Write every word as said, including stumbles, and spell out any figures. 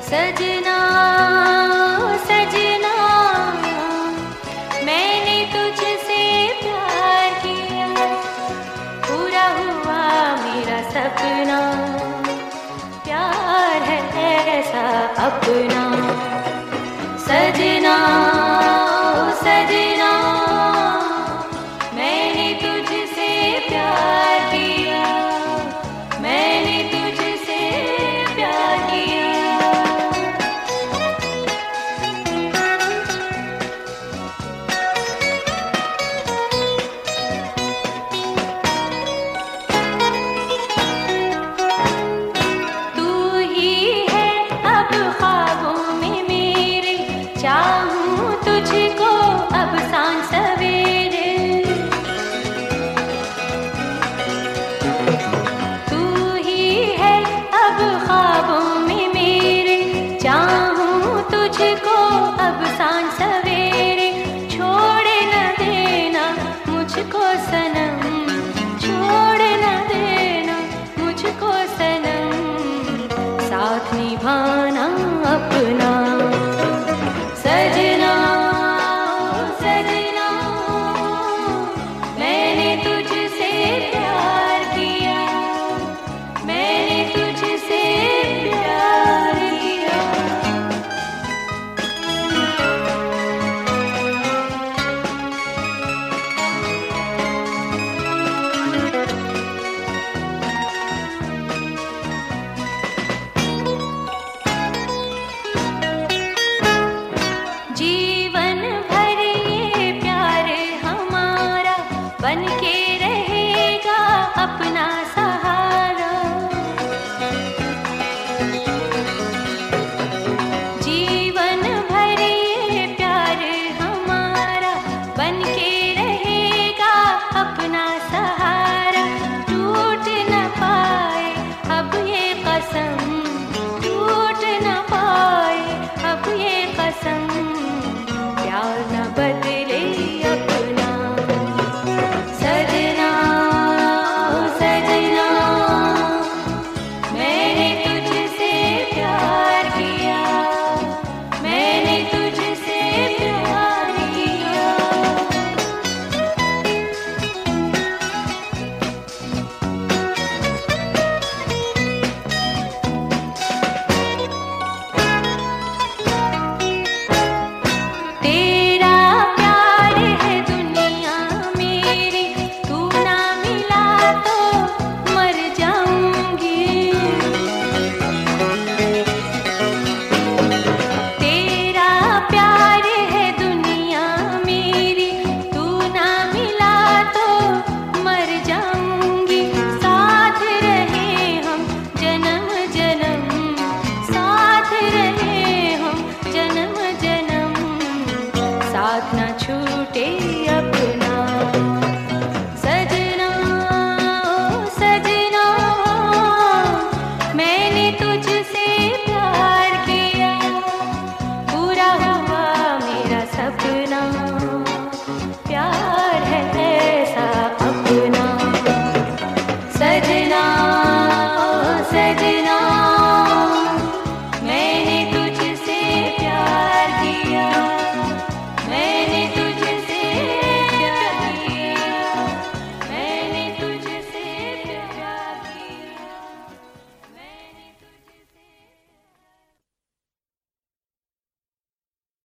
सजना सजना मैंने तुझसे प्यार किया, पूरा हुआ मेरा सपना, प्यार है ऐसा अपना। सजना सजना मैंने तुझसे प्यार किया, मैंने तुझसे प्यार किया। तू ही है अब ख्वाबों में मेरे, चाहूं तुझको अब सांझ सवेरे। तू ही है अब ख्वाबों में मेरे, चाहूं तुझको अब सांझ सवेरे। छोड़ न देना मुझको सनम, छोड़ न देना मुझको सनम, साथ निभाना अपना। सजना सजना मैंने तुझसे प्यार किया, मैंने तुझसे प्यार किया। जीवन भर ये प्यार हमारा बन के रहेगा अपना सहारा। जीवन भर ये प्यार हमारा बन के रहेगा अपना सहारा। टूट न पाए अब ये कसम, टूट न पाए अब ये कसम, प्यार न बदले अपना। सजना सजना मैंने तुझसे प्यार किया, मैंने तुझसे प्यार किया। तेरा प्यार है दुनिया मेरी, तू ना मिला तो मर जाऊंगी। तेरा प्यार है दुनिया मेरी, तू ना मिला तो मर जाऊंगी। साथ रहे हम जन्म जन्म, साथ रहे हम जन्म जन्म, साथ न छूटे अपना। सजना सजना मैंने तुझ